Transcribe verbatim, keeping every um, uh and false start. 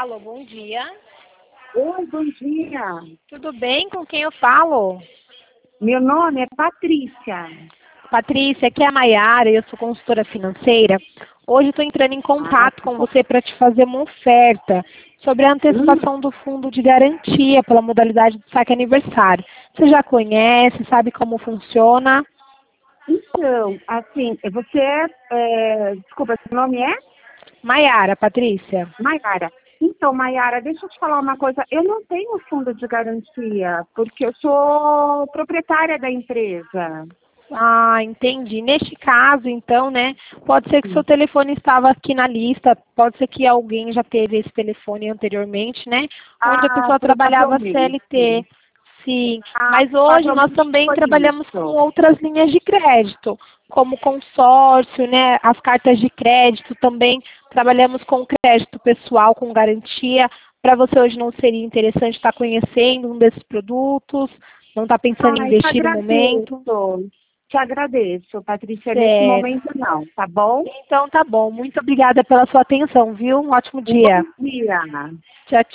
falo? Bom dia. Oi, bom dia. Tudo bem? Com quem eu falo? Meu nome é Patrícia. Patrícia, aqui é a Maiara, eu sou consultora financeira. Hoje estou entrando em contato com você para te fazer uma oferta sobre a antecipação do fundo de garantia pela modalidade do saque aniversário. Você já conhece, sabe como funciona? Então, assim, você é, é desculpa, seu nome é? Maiara, Patrícia. Maiara. Então, Maiara, deixa eu te falar uma coisa. Eu não tenho fundo de garantia, porque eu sou proprietária da empresa. Ah, entendi. Neste caso, então, né, pode ser que seu telefone estava aqui na lista, pode ser que alguém já teve esse telefone anteriormente, né, onde a Ah, pessoa trabalhava C L T. provavelmente. Sim, Ah, mas hoje nós provavelmente também foi trabalhamos com isso. outras linhas de crédito, como consórcio, né, as cartas de crédito também, trabalhamos com crédito pessoal, com garantia. Para você hoje não seria interessante estar conhecendo um desses produtos? Não está pensando em Ai, te investir no momento? agradeço. Te agradeço, Patrícia. Nesse Certo. momento não, tá bom? Então tá bom. Muito obrigada pela sua atenção, viu? Um ótimo Um bom dia. dia. Tchau, tchau.